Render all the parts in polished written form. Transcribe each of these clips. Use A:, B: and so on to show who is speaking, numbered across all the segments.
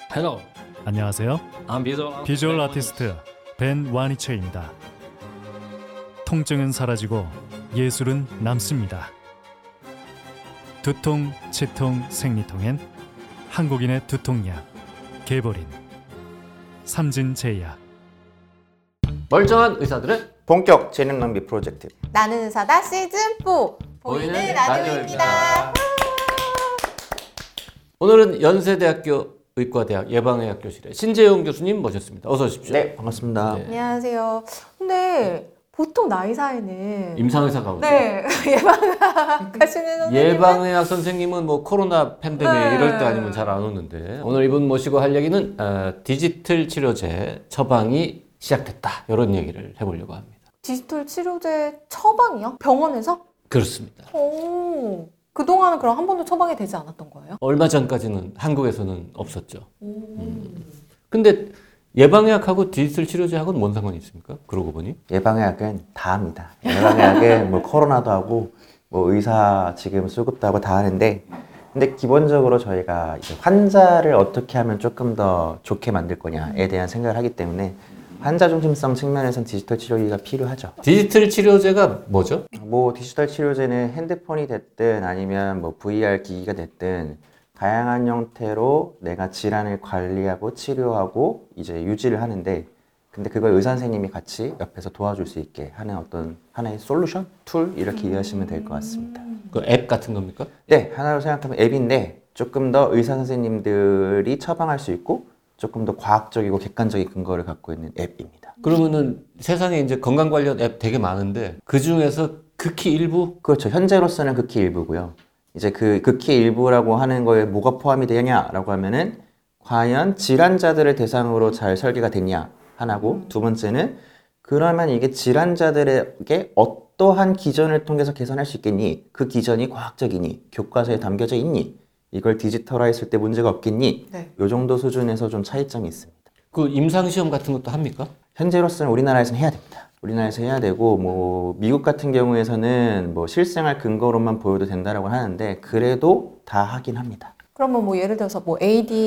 A: Hello,
B: 안녕하세요.
A: I'm visual
B: 비주얼 아티스트 벤 와니체입니다. 통증은 사라지고 예술은 남습니다. 두통, 치통, 생리통엔 한국인의 두통약 개보린 삼진제약.
A: 멀쩡한 의사들의
C: 본격 재능 낭비 프로젝트.
D: 나는 의사다 시즌4 보이는 라디오입니다.
A: 오늘은 연세대학교 의과대학 예방의학 교실의 신재용 교수님 모셨습니다. 어서 오십시오.
C: 네, 반갑습니다.
A: 네.
D: 안녕하세요. 근데 보통 나이 사이는
A: 임상의사가 오죠.
D: 네 예방학 하시는 선생님은
A: 예방의학 선생님은 뭐 코로나 팬데믹
D: 네.
A: 이럴 때 아니면 잘 안 오는데 오늘 이분 모시고 할 얘기는 디지털 치료제 처방이 시작됐다 이런 얘기를 해보려고 합니다.
D: 디지털 치료제 처방이요? 병원에서?
A: 그렇습니다.
D: 오, 그동안은 그럼 한 번도 처방이 되지 않았던 거예요?
A: 얼마 전까지는 한국에서는 없었죠. 근데 예방의학하고 디지털 치료제하고는 뭔 상관이 있습니까? 그러고 보니
C: 예방의학은 다 합니다. 예방의학은 뭐 코로나도 하고 뭐 의사 지금 수급도 하고 다 하는데, 근데 기본적으로 저희가 이제 환자를 어떻게 하면 조금 더 좋게 만들 거냐에 대한 생각을 하기 때문에 환자 중심성 측면에서는 디지털 치료기가 필요하죠.
A: 디지털 치료제가 뭐죠?
C: 뭐 디지털 치료제는 핸드폰이 됐든 아니면 뭐 VR 기기가 됐든 다양한 형태로 내가 질환을 관리하고 치료하고 이제 유지를 하는데, 근데 그걸 의사 선생님이 같이 옆에서 도와줄 수 있게 하는 어떤 하나의 솔루션? 툴? 이렇게 이해하시면 될 것 같습니다.
A: 그 앱 같은 겁니까?
C: 네, 하나로 생각하면 앱인데 조금 더 의사 선생님들이 처방할 수 있고 조금 더 과학적이고 객관적인 근거를 갖고 있는 앱입니다.
A: 그러면은 세상에 이제 건강 관련 앱 되게 많은데 그 중에서 극히 일부?
C: 그렇죠. 현재로서는 극히 일부고요. 이제 그 극히 일부라고 하는 거에 뭐가 포함이 되냐라고 하면은 과연 질환자들을 대상으로 잘 설계가 됐냐 하나고, 두 번째는 그러면 이게 질환자들에게 어떠한 기전을 통해서 개선할 수 있겠니? 그 기전이 과학적이니? 교과서에 담겨져 있니? 이걸 디지털화했을 때 문제가 없겠니?
D: 네.
C: 이 정도 수준에서 좀 차이점이 있습니다.
A: 그 임상시험 같은 것도 합니까?
C: 현재로서는 우리나라에서는 해야 됩니다. 우리나라에서 해야 되고, 뭐 미국 같은 경우에서는 뭐 실생활 근거로만 보여도 된다라고 하는데 그래도 다 하긴 합니다.
D: 그러면 뭐 예를 들어서 뭐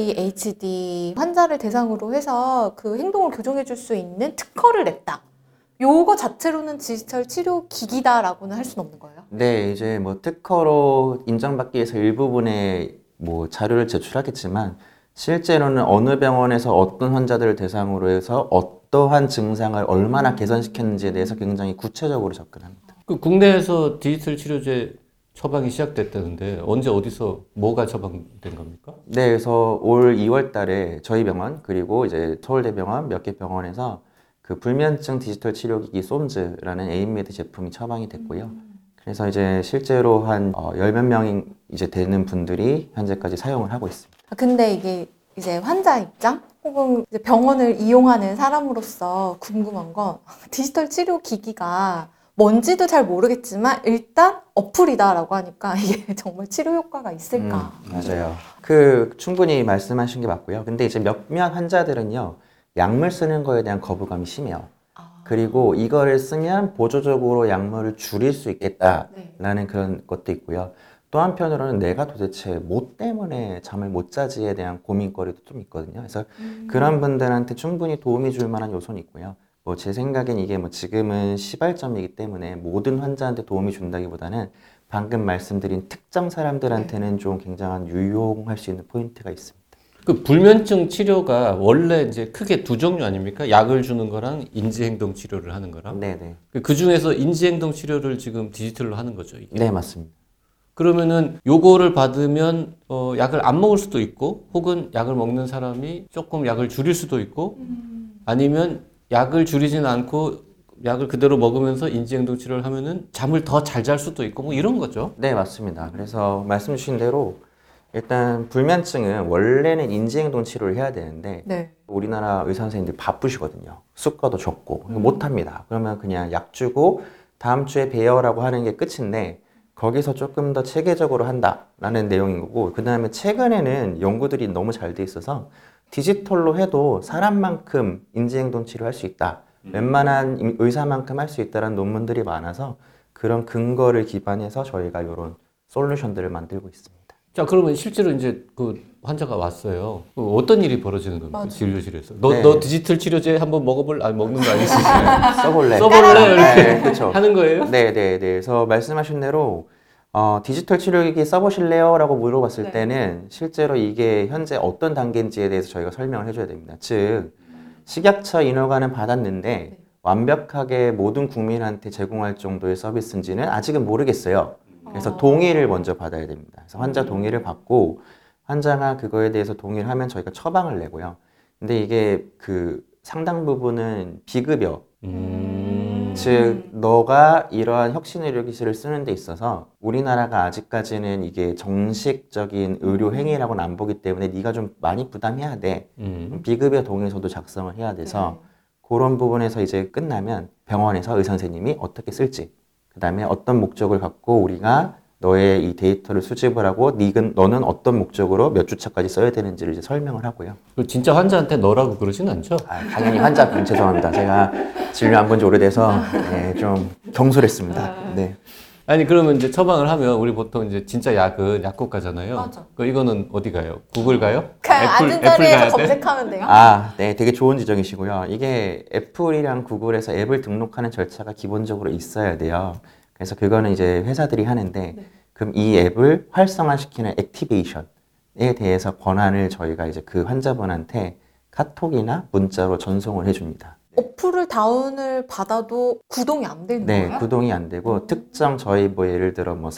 D: ADHD 환자를 대상으로 해서 그 행동을 교정해 줄 수 있는 특허를 냈다. 요거 자체로는 디지털 치료 기기다라고는 할 수는 없는 거예요?
C: 네, 이제 뭐 특허로 인정받기 위해서 일부분의 뭐 자료를 제출하겠지만 실제로는 어느 병원에서 어떤 환자들을 대상으로 해서 어떠한 증상을 얼마나 개선시켰는지에 대해서 굉장히 구체적으로 접근합니다.
A: 그 국내에서 디지털 치료제 처방이 시작됐다는데 언제 어디서 뭐가 처방된 겁니까?
C: 네, 그래서 올 2월 달에 저희 병원 그리고 이제 서울대병원 몇 개 병원에서 그 불면증 디지털 치료기기 솜즈라는 에인메드 제품이 처방이 됐고요. 그래서 이제 실제로 한 10몇 명이 이제 되는 분들이 현재까지 사용을 하고 있습니다.
D: 근데 이게 이제 환자 입장 혹은 이제 병원을 이용하는 사람으로서 궁금한 건 디지털 치료 기기가 뭔지도 잘 모르겠지만 일단 어플이다라고 하니까 이게 정말 치료 효과가 있을까?
C: 맞아요. 그 충분히 말씀하신 게 맞고요. 근데 이제 몇몇 환자들은요, 약물 쓰는 거에 대한 거부감이 심해요. 그리고 이거를 쓰면 보조적으로 약물을 줄일 수 있겠다라는 그런 것도 있고요. 또 한편으로는 내가 도대체 뭐 때문에 잠을 못 자지에 대한 고민거리도 좀 있거든요. 그래서 그런 분들한테 충분히 도움이 줄 만한 요소는 있고요. 뭐 제 생각엔 이게 뭐 지금은 시발점이기 때문에 모든 환자한테 도움이 준다기보다는 방금 말씀드린 특정 사람들한테는 좀 굉장한 유용할 수 있는 포인트가 있습니다.
A: 그 불면증 치료가 원래 이제 크게 두 종류 아닙니까? 약을 주는 거랑 인지행동 치료를 하는 거랑.
C: 네네.
A: 그 중에서 인지행동 치료를 지금 디지털로 하는 거죠, 이게.
C: 네, 맞습니다.
A: 그러면은 요거를 받으면 약을 안 먹을 수도 있고, 혹은 약을 먹는 사람이 조금 약을 줄일 수도 있고, 아니면 약을 줄이지는 않고 약을 그대로 먹으면서 인지행동 치료를 하면은 잠을 더 잘 잘 수도 있고 뭐 이런 거죠.
C: 네, 맞습니다. 그래서 말씀 주신 대로 일단 불면증은 원래는 인지행동 치료를 해야 되는데
D: 네.
C: 우리나라 의사 선생님들 바쁘시거든요. 수가도 적고 못합니다. 그러면 그냥 약 주고 다음 주에 봬요라고 하는 게 끝인데, 거기서 조금 더 체계적으로 한다라는 내용인 거고, 그 다음에 최근에는 연구들이 너무 잘 돼 있어서 디지털로 해도 사람만큼 인지행동 치료할 수 있다. 웬만한 의사만큼 할 수 있다는 논문들이 많아서 그런 근거를 기반해서 저희가 이런 솔루션들을 만들고 있습니다.
A: 자, 그러면 실제로 이제 그 환자가 왔어요. 그 어떤 일이 벌어지는 겁니까?
D: 맞아요.
A: 진료실에서.
C: 네.
A: 너 디지털 치료제 한번 먹는 거 아니지?
C: 써볼래?
A: 써볼래? 이렇게
C: 네, 그렇죠.
A: 하는 거예요?
C: 네네네. 그래서 말씀하신 대로 디지털 치료기기 써보실래요? 라고 물어봤을
D: 네.
C: 때는 실제로 이게 현재 어떤 단계인지에 대해서 저희가 설명을 해줘야 됩니다. 즉, 식약처 인허가는 받았는데
D: 네.
C: 완벽하게 모든 국민한테 제공할 정도의 서비스인지는 아직은 모르겠어요. 그래서 동의를 먼저 받아야 됩니다. 그래서 환자 동의를 받고 환자가 그거에 대해서 동의를 하면 저희가 처방을 내고요. 근데 이게 그 상당 부분은 비급여, 즉 너가 이러한 혁신의료기술을 쓰는 데 있어서 우리나라가 아직까지는 이게 정식적인 의료 행위라고는 안 보기 때문에 네가 좀 많이 부담해야 돼. 비급여 동의서도 작성을 해야 돼서 그런 부분에서 이제 끝나면 병원에서 의사 선생님이 어떻게 쓸지, 그 다음에 어떤 목적을 갖고 우리가 너의 이 데이터를 수집을 하고 너는 어떤 목적으로 몇 주차까지 써야 되는지를 이제 설명을 하고요.
A: 그 진짜 환자한테 너라고 그러진 않죠?
C: 당연히 환자분 죄송합니다. 제가 진료 안 본 지 오래돼서 네, 좀 경솔했습니다. 네.
A: 아니 그러면 이제 처방을 하면 우리 보통 이제 진짜 약은 약국 가잖아요.
D: 맞아.
A: 그 이거는 어디 가요? 구글 가요?
D: 그냥 앉은
A: 가야
D: 자리에서
A: 돼?
D: 검색하면 돼요?
C: 네, 되게 좋은 지적이시고요. 이게 애플이랑 구글에서 앱을 등록하는 절차가 기본적으로 있어야 돼요. 그래서 그거는 이제 회사들이 하는데, 그럼 이 앱을 활성화시키는 액티베이션에 대해서 권한을 저희가 이제 그 환자분한테 카톡이나 문자로 전송을 해줍니다.
D: 어플을 다운을 받아도 구동이 안 되는
C: 네,
D: 거예요?
C: 구동이 안 되고 특정 저희 뭐 예를 들어 뭐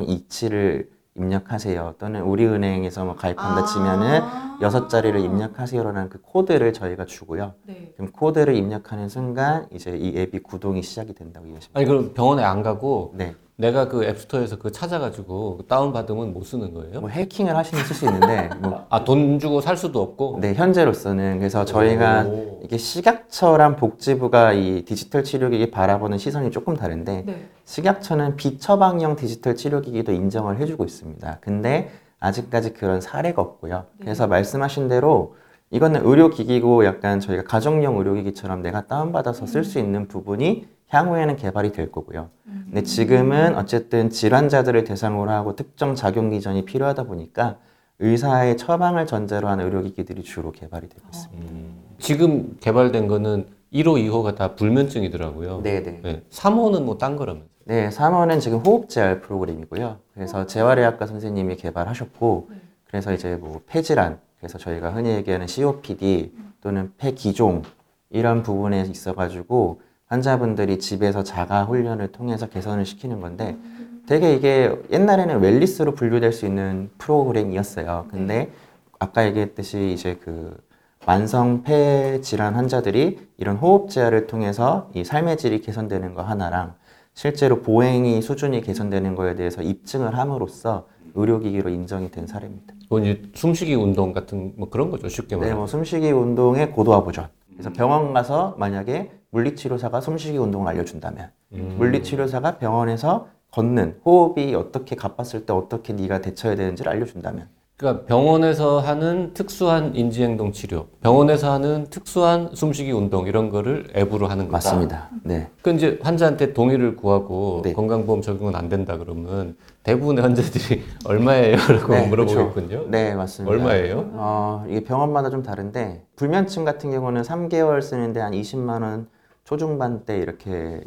C: 4027을 입력하세요 또는 우리은행에서 뭐 가입한다 치면은 6자리를 입력하세요라는 그 코드를 저희가 주고요.
D: 네.
C: 그럼 코드를 입력하는 순간 이제 이 앱이 구동이 시작이 된다고 이해하시면
A: 아니 그럼 병원에 안 가고
C: 네.
A: 내가 그 앱스토어에서 그거 찾아가지고 다운 받으면 못 쓰는 거예요?
C: 뭐 해킹을 하시면 쓸 수 있는데 뭐
A: 아, 돈 주고 살 수도 없고?
C: 네, 현재로서는 그래서 저희가
A: 오.
C: 이게 식약처랑 복지부가 이 디지털 치료기기 바라보는 시선이 조금 다른데
D: 네.
C: 식약처는 비처방형 디지털 치료기기도 인정을 해주고 있습니다. 근데 아직까지 그런 사례가 없고요. 그래서 말씀하신 대로 이거는 의료기기고 약간 저희가 가정용 의료기기처럼 내가 다운받아서 쓸 수 있는 부분이 향후에는 개발이 될 거고요. 근데 지금은 어쨌든 질환자들을 대상으로 하고 특정 작용 기전이 필요하다 보니까 의사의 처방을 전제로 한 의료기기들이 주로 개발이 되고 있습니다.
A: 지금 개발된 거는 1호, 2호가 다 불면증이더라고요.
C: 네네.
A: 네. 3호는 뭐 딴 거라면서.
C: 네, 3호는 지금 호흡재활 프로그램이고요. 그래서 재활의학과 선생님이 개발하셨고, 그래서 이제 뭐 폐질환, 그래서 저희가 흔히 얘기하는 COPD 또는 폐기종 이런 부분에 있어가지고 환자분들이 집에서 자가 훈련을 통해서 개선을 시키는 건데 되게 이게 옛날에는 웰니스로 분류될 수 있는 프로그램이었어요. 근데 아까 얘기했듯이 이제 그 만성 폐 질환 환자들이 이런 호흡 재활을 통해서 이 삶의 질이 개선되는 거 하나랑 실제로 보행이 수준이 개선되는 거에 대해서 입증을 함으로써 의료기기로 인정이 된 사례입니다.
A: 그건 이제 숨쉬기 운동 같은 뭐 그런 거죠, 쉽게
C: 네,
A: 말하면.
C: 뭐 숨쉬기 운동의 고도화 버전. 그래서 병원 가서 만약에 물리치료사가 숨쉬기 운동을 알려준다면 물리치료사가 병원에서 걷는 호흡이 어떻게 가빴을 때 어떻게 네가 대처해야 되는지를 알려준다면
A: 그러니까 병원에서 하는 특수한 인지행동 치료, 병원에서 하는 특수한 숨쉬기 운동 이런 거를 앱으로 하는 거다.
C: 맞습니다. 네.
A: 그 이제 환자한테 동의를 구하고
C: 네.
A: 건강보험 적용은 안 된다 그러면 대부분의 환자들이 얼마예요? 라고
C: 네,
A: 물어보겠군요.
C: 그렇죠. 네, 맞습니다.
A: 얼마예요?
C: 이게 병원마다 좀 다른데 불면증 같은 경우는 3개월 쓰는데 한 20만 원 초중반대 이렇게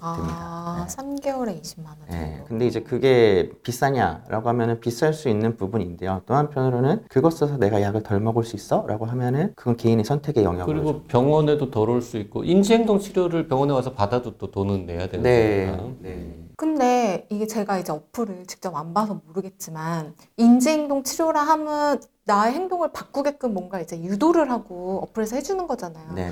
C: 됩니다.
D: 3개월에 20만 원 정도.
C: 네. 근데 이제 그게 비싸냐라고 하면은 비쌀 수 있는 부분인데요. 또 한편으로는 그거 써서 내가 약을 덜 먹을 수 있어? 라고 하면은 그건 개인의 선택의 영역으로.
A: 그리고 병원에도 덜 올 수 있고 인지행동 치료를 병원에 와서 받아도 또 돈은 내야 되는 거니까.
C: 네.
D: 근데 이게 제가 이제 어플을 직접 안 봐서 모르겠지만 인지행동 치료라 하면 나의 행동을 바꾸게끔 뭔가 이제 유도를 하고 어플에서 해주는 거잖아요.
C: 네.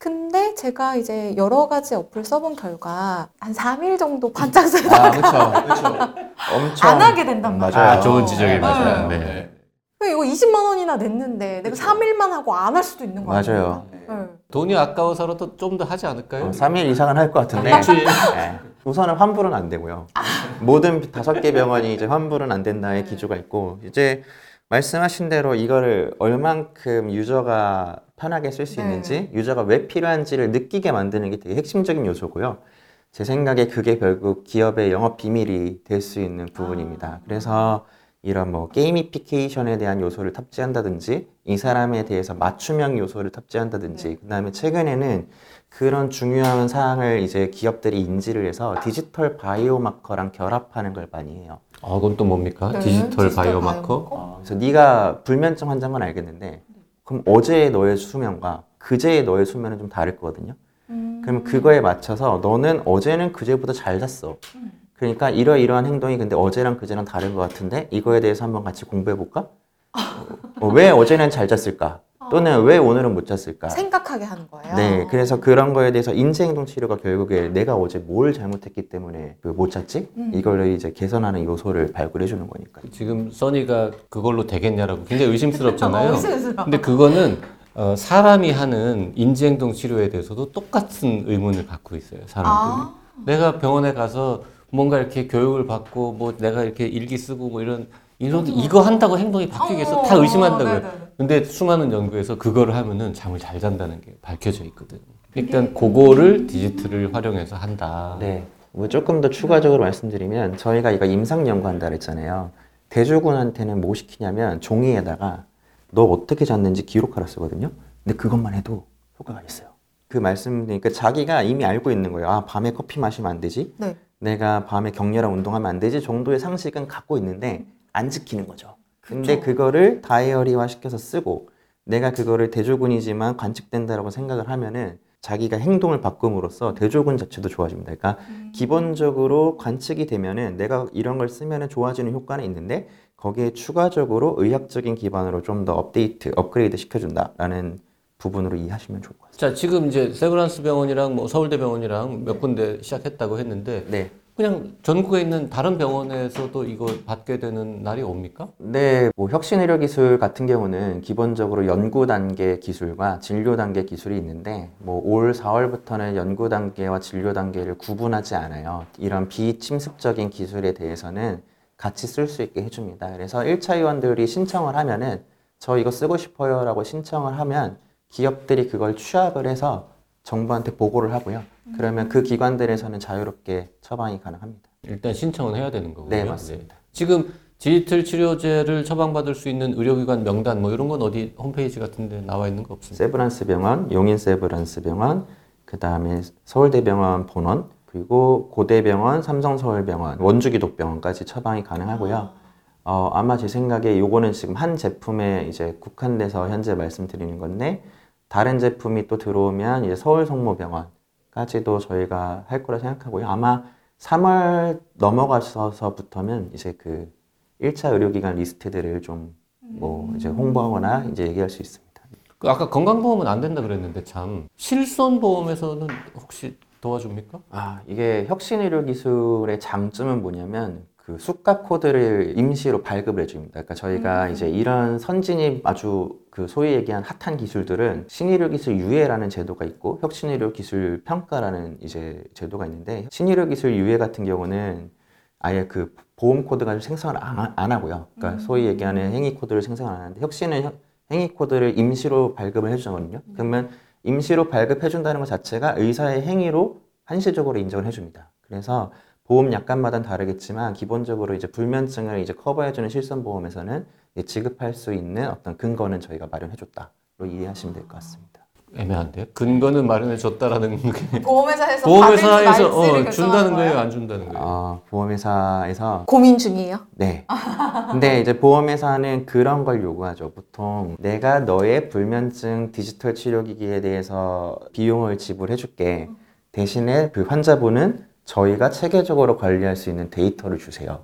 D: 근데 제가 이제 여러 가지 어플 써본 결과 한 3일 정도 반짝 쓰다가
C: 그렇죠. 엄청
D: 안 하게 된단 말이에요.
C: 맞아요.
A: 좋은 지적입니다.
D: 네.
A: 네.
D: 왜 이거 20만 원이나 냈는데 내가 3일만 하고 안 할 수도 있는 거
C: 맞아요.
D: 아닙니까? 네.
A: 돈이 아까워서라도 좀 더 하지 않을까요?
C: 3일 이상은 할 것 같은데.
A: 그렇지.
C: 네. 우선은 환불은 안 되고요. 모든 5개 병원이 이제 환불은 안 된다의 기조가 있고, 이제 말씀하신 대로 이거를 얼만큼 유저가 편하게 쓸 수 있는지, 유저가 왜 필요한지를 느끼게 만드는 게 되게 핵심적인 요소고요. 제 생각에 그게 결국 기업의 영업 비밀이 될 수 있는 부분입니다. 그래서 이런 뭐 게이미피케이션에 대한 요소를 탑재한다든지 이 사람에 대해서 맞춤형 요소를 탑재한다든지 그다음에 최근에는 그런 중요한 사항을 이제 기업들이 인지를 해서 디지털 바이오마커랑 결합하는 걸 많이 해요.
A: 그건 또 뭡니까?
D: 네,
A: 디지털 바이오마커?
C: 그래서 네가 불면증 환자인 건 알겠는데 그럼 어제의 너의 수면과 그제의 너의 수면은 좀 다를 거거든요. 그럼 그거에 맞춰서 너는 어제는 그제보다 잘 잤어. 그러니까 이러이러한 행동이 근데 어제랑 그제랑 다른 것 같은데 이거에 대해서 한번 같이 공부해 볼까? 왜 어제는 잘 잤을까? 또는 왜 오늘은 못 잤을까?
D: 생각하게 하는 거예요.
C: 네, 그래서 그런 거에 대해서 인지행동 치료가 결국에 내가 어제 뭘 잘못했기 때문에 못 잤지? 이걸 이제 개선하는 요소를 발굴해 주는 거니까요.
A: 지금 써니가 그걸로 되겠냐라고 굉장히 의심스럽잖아요.
D: 의심스러워.
A: 근데 그거는 사람이 하는 인지행동 치료에 대해서도 똑같은 의문을 갖고 있어요, 사람들이. 내가 병원에 가서 뭔가 이렇게 교육을 받고 뭐 내가 이렇게 일기 쓰고 뭐 이런 이거 한다고 행동이 바뀌겠어? 다 의심한다고요. 근데 수많은 연구에서 그거를 하면은 잠을 잘 잔다는 게 밝혀져 있거든. 일단 그거를 디지털을 활용해서 한다.
C: 네. 뭐 조금 더 추가적으로 말씀드리면 저희가 이거 임상 연구한다 그랬잖아요. 대조군한테는 뭐 시키냐면 종이에다가 너 어떻게 잤는지 기록하라 쓰거든요. 근데 그것만 해도 효과가 있어요. 그 말씀드리니까 자기가 이미 알고 있는 거예요. 아, 밤에 커피 마시면 안 되지?
D: 네.
C: 내가 밤에 격렬한 운동하면 안 되지? 정도의 상식은 갖고 있는데 안 지키는 거죠. 근데 그거를 다이어리화 시켜서 쓰고 내가 그거를 대조군이지만 관측된다라고 생각을 하면은 자기가 행동을 바꿈으로써 대조군 자체도 좋아집니다. 그러니까 기본적으로 관측이 되면은 내가 이런 걸 쓰면은 좋아지는 효과는 있는데 거기에 추가적으로 의학적인 기반으로 좀 더 업그레이드 시켜준다라는 부분으로 이해하시면 좋을 것 같습니다.
A: 자, 지금 이제 세브란스 병원이랑 뭐 서울대병원이랑 몇 군데 시작했다고 했는데
C: 네.
A: 그냥 전국에 있는 다른 병원에서도 이거 받게 되는 날이 옵니까?
C: 네, 뭐 혁신의료기술 같은 경우는 기본적으로 연구 단계 기술과 진료 단계 기술이 있는데 뭐 올 4월부터는 연구 단계와 진료 단계를 구분하지 않아요. 이런 비침습적인 기술에 대해서는 같이 쓸 수 있게 해줍니다. 그래서 1차 의원들이 신청을 하면은 저 이거 쓰고 싶어요 라고 신청을 하면 기업들이 그걸 취합을 해서 정부한테 보고를 하고요. 그러면 그 기관들에서는 자유롭게 처방이 가능합니다.
A: 일단 신청은 해야 되는 거고요.
C: 네, 맞습니다.
A: 지금 디지털 치료제를 처방받을 수 있는 의료기관 명단 뭐 이런 건 어디 홈페이지 같은 데 나와 있는 거 없습니까?
C: 세브란스 병원, 용인 세브란스 병원, 그 다음에 서울대병원 본원, 그리고 고대병원, 삼성서울병원, 원주기독병원까지 처방이 가능하고요. 아마 제 생각에 요거는 지금 한 제품에 이제 국한돼서 현재 말씀드리는 건데 다른 제품이 또 들어오면 이제 서울성모병원까지도 저희가 할 거라 생각하고요. 아마 3월 넘어가서부터는 이제 그 1차 의료기관 리스트들을 좀 뭐 이제 홍보하거나 이제 얘기할 수 있습니다.
A: 그 아까 건강보험은 안 된다 그랬는데 참 실손보험에서는 혹시 도와줍니까?
C: 이게 혁신의료기술의 장점은 뭐냐면 그 수가 코드를 임시로 발급을 해줍니다. 그러니까 저희가 이제 이런 선진입 아주 그 소위 얘기한 핫한 기술들은 신의료기술 유예라는 제도가 있고 혁신의료기술 평가라는 이제 제도가 있는데 신의료기술 유예 같은 경우는 아예 그 보험 코드가 생성을 안 하고요. 그러니까 소위 얘기하는 행위 코드를 생성을 안 하는데 혁신은 행위 코드를 임시로 발급을 해주거든요. 그러면 임시로 발급해준다는 것 자체가 의사의 행위로 한시적으로 인정을 해줍니다. 그래서 보험 약관마다는 다르겠지만 기본적으로 이제 불면증을 이제 커버해주는 실손보험에서는 지급할 수 있는 어떤 근거는 저희가 마련해줬다로 이해하시면 될 것 같습니다.
A: 애매한데요? 근거는 마련해줬다라는 게
D: 보험회사에서
A: 보험회사에서 준다는 거예요, 안 준다는 거예요?
C: 보험회사에서
D: 고민 중이에요.
C: 네. 근데 이제 보험회사는 그런 걸 요구하죠. 보통 내가 너의 불면증 디지털 치료기기에 대해서 비용을 지불해줄게. 대신에 그 환자분은 저희가 체계적으로 관리할 수 있는 데이터를 주세요.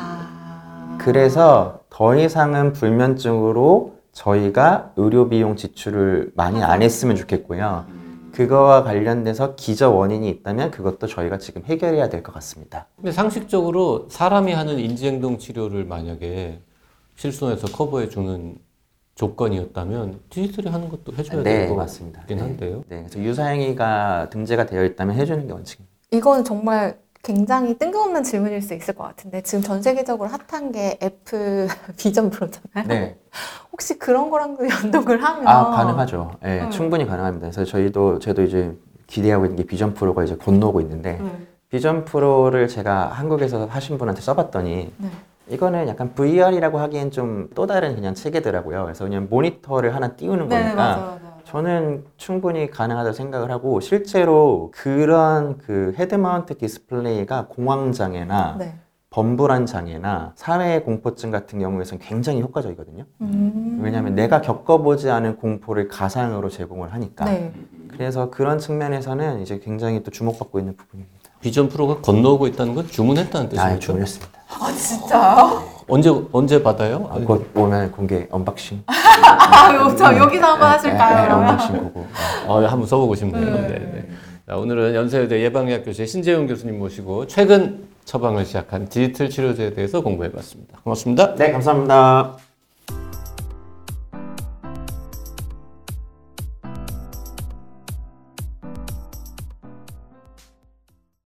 C: 그래서 더 이상은 불면증으로 저희가 의료 비용 지출을 많이 안 했으면 좋겠고요. 그거와 관련돼서 기저 원인이 있다면 그것도 저희가 지금 해결해야 될 것 같습니다.
A: 근데 상식적으로 사람이 하는 인지행동 치료를 만약에 실손해서 커버해주는 조건이었다면 디지털이 하는 것도 해줘야 될 것
C: 맞습니다.
A: 같긴 한데요.
C: 네, 그래서 유사행위가 등재가 되어 있다면 해주는 게 원칙입니다.
D: 이건 정말 굉장히 뜬금없는 질문일 수 있을 것 같은데 지금 전 세계적으로 핫한 게 애플 비전 프로잖아요.
C: 네.
D: 혹시 그런 거랑도 연동을 하면
C: 가능하죠. 네, 충분히 가능합니다. 그래서 저도 이제 기대하고 있는 게 비전 프로가 이제 건너오고 있는데 비전 프로를 제가 한국에서 하신 분한테 써봤더니 이거는 약간 VR이라고 하기엔 좀 또 다른 그냥 체계더라고요. 그래서 그냥 모니터를 하나 띄우는 거니까
D: 맞아요.
C: 저는 충분히 가능하다고 생각을 하고 실제로 그런 그 헤드마운트 디스플레이가 공황장애나
D: 네.
C: 범불안 장애나 사회 공포증 같은 경우에선 굉장히 효과적이거든요. 왜냐하면 내가 겪어보지 않은 공포를 가상으로 제공을 하니까.
D: 네.
C: 그래서 그런 측면에서는 이제 굉장히 또 주목받고 있는 부분입니다.
A: 비전 프로가 건너오고 있다는 건 주문했다는 뜻이죠.
C: 주문했습니다.
D: 아, 진짜요?
A: 언제 받아요?
C: 곧 오면 공개 언박싱.
D: 저 여기서 한번 하실까요? 그러면?
C: 언박싱 보고.
A: 한번 써보고 싶네요. 네. 자, 오늘은 연세대 예방의학 교수의 신재용 교수님 모시고 최근 처방을 시작한 디지털 치료제에 대해서 공부해봤습니다. 고맙습니다.
C: 네, 감사합니다.